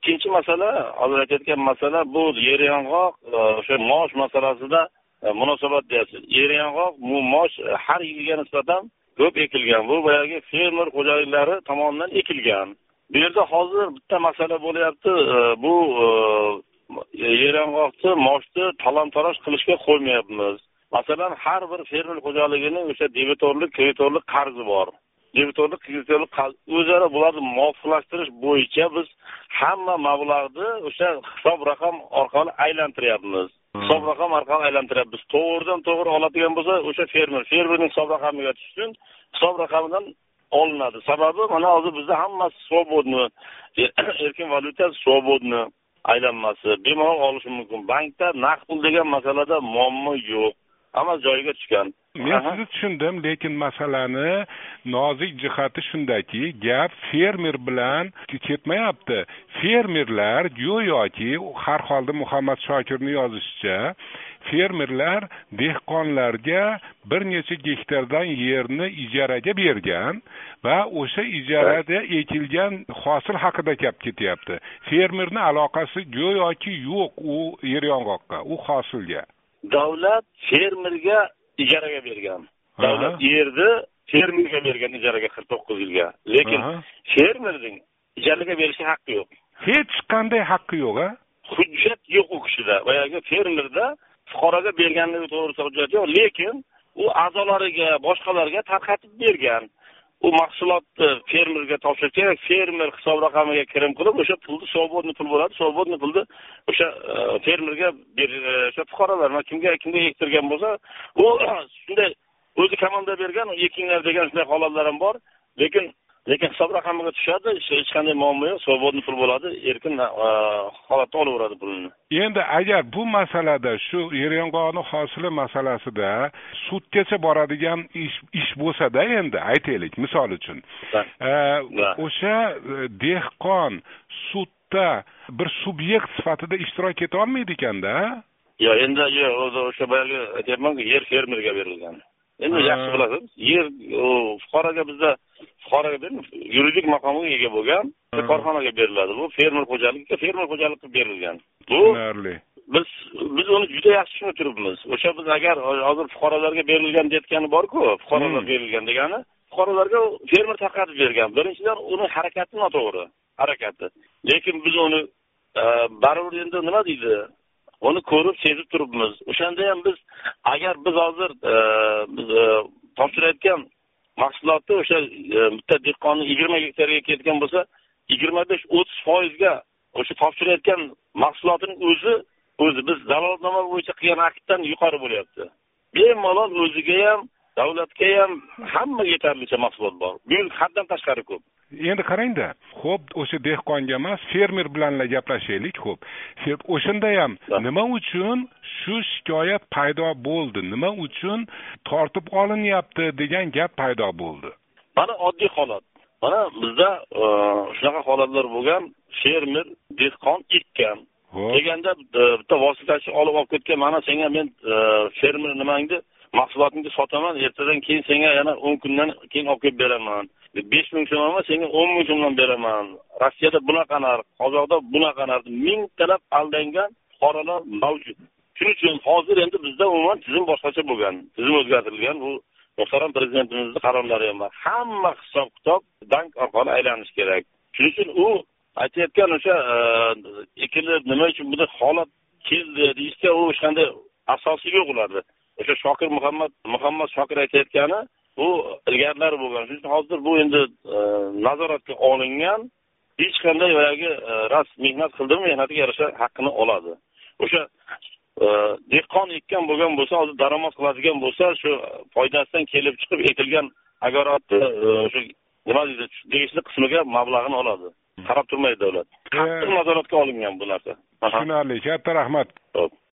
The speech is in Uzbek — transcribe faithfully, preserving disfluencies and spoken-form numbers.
ikkinchi masala, hozir aytayotgan masala bu yer yong'oq o'sha mosh masalasida munosabat deyapsiz. Yer yong'oq bu mosh har yilga nisbatan ko'p ekilgan. Bu boyagi fermer xo'jaliklari tomonidan ekilgan. Bu yerda hozir bitta masala bo'lyapti. Bu yer yong'oqni, moshni talon-taroj qilishga qo'ymayapmiz. Masalan, har bir fermer xo'jaligining o'sha debitorlik, kreditorlik qarzi bor. Debitorlik, kreditorlik o'zaro bularni muvofiqlashtirish bo'yicha biz hamma mablag'ni o'sha hisob raqam orqali aylantiryapmiz. Hisob raqam orqali aylantiryapmiz. To'g'ridan to'g'ri oladigan bo'lsa, o'sha fermer, fermerning hisob raqamiga tushsin, hisob raqamidan olinadi. Sababi mana hozir bizda hammasi svobodni, erkin valyuta svobodni aylanmasi bemalol olishi mumkin. Bankda naqd pul degan masalada muammo yo'q. Hamma joyiga tushgan. Men sizni tushundim, lekin masalani nozik jihati shundaki, gap fermer bilan ketmayapti. Fermerlar go'yoki, har holda Muhammad Shokirning yozishicha, fermerlar dehqonlarga bir necha gektardan yerni ijaraga bergan va o'sha ijarada ekilgan hosil haqida gap ketyapti. Fermerning aloqasi go'yoki yo'q u yer yong'oqqa, u hosilga. Davlat fermerga ijaraga bergan. Davlat yerni fermerga bergan ijaraga qirq to'qqiz yilga. Lekin fermerning ijaraga berishga haqqi yo'q. Hech qanday haqqi yo'q-a? Hujjat yo'q u kishida. Boyagi fermerda fuqaroga berganligi to'g'risida hujjat yo'q, lekin u a'zolariga, boshqalarga tarqatib bergan. U mahsulotni fermerga topshirish kerak, fermer hisob raqamiga kirim qilib, o'sha pulni svobodni pul bo'ladi, svobodni pulni o'sha fermerga o'sha fuqarolar, kimga kimga ektirgan bo'lsa, u shunday o'zi komanda bergan, ekinglar degan shunday holatlar ham bor, lekin lekin hisob raqamiga tushadi, hech qanday muammo yo'q, svobodni pul bo'ladi, erkin holatda olaveradi pulni. Endi agar bu masalada shu yer yong'og'ini hosili masalasida sudgacha boradigan ish ish bo'lsa-da, endi aytaylik, misol uchun, o'sha dehqon sudda bir subyekt sifatida ishtirok eta olmaydi ekanda? Yo'q, endi yo'q, o'sha boyagi aytayapman-ku, yer fermerga berilgan. Endi yaxshi bilasiz, yer fuqaroga bizda fuqaroga berilib, yuridik maqomga ega bo'lgan korxonaga beriladi. Bu fermer xo'jaligiga, fermer xo'jalikka berilgan. Bu biz biz uni juda yaxshi tushunib turibmiz. O'sha biz agar hozir fuqarolarga berilgan deyotgani bor-ku, fuqarolar berilgan degani, fuqarolarga fermer tarqatib bergan. Birinchidan uni harakati noto'g'ri, harakati. Lekin biz uni baribir endi nima deydi? Uni ko'rib, sezib turibmiz. O'shanda ham biz agar biz hozir biz topshirayotgan mahsulotni o'sha bitta dehqonning yigirma gektarga ketgan bo'lsa, yigirma besh o'ttiz foiz ga o'sha topshirayotgan mahsulotining o'zi o'zi biz dalolatnoma bo'yicha qilgan aktdan yuqori bo'lyapti. Bemalol o'ziga ham, davlatga ham hamma yetarlicha mahsulot bor. Bu haddan tashqari ko'p. Endi qarang-da, xo'p, o'sha dehqonga emas, fermer bilanla gaplashaylik, xo'p. O'shanda ham nima uchun shu shikoyat paydo bo'ldi? Nima uchun tortib olinyapti degan gap paydo bo'ldi? Mana oddiy holat. Mana bizda shunaqa holatlar bo'lgan, fermer dehqon ekkan. Deganda bitta vositachi olib olib ketgan, mana senga men fermer nimangni mahsulotingni sotaman, ertadan keyin senga yana o'n kundan keyin olib kelib beraman. besh ming so'm emas, senga o'n ming so'mdan beraman. Rossiyada bunaqa narx, Qozog'da bunaqa narx, mingtalab aldangan fuqarolar mavjud. Shuning uchun hozir endi bizda umuman tizim boshqacha bo'lgan, tizim o'zgartirilgan. Bu muhtaram prezidentimizning qarorlari ham bor. Hamma hisob-kitob bank orqali aylanish kerak. Shuning uchun u aytayotgan o'sha ekilib nima uchun bunday holat keldi deyishga u hech qanday asosi yo'q ularda. O'sha Shokir Muhammad Muhammad Shokir aytayotgani bu ilgarilari bo'lgan. Shuning uchun hozir bu endi nazoratga olingan, hech qanday yo'lagi ras mehnat qildimi, mehnatiga yarasha haqqini oladi. O'sha dehqon ekkan bo'lgan bo'lsa, hozir daromad qiladigan bo'lsa, shu foydasidan kelib chiqib ekilgan agarotni o'sha nima deydi, tegishli qismiga mablag'ini oladi. Qarab turmaydi davlat. Qattiq nazoratga olingan bu narsa. Tushunarli, katta rahmat.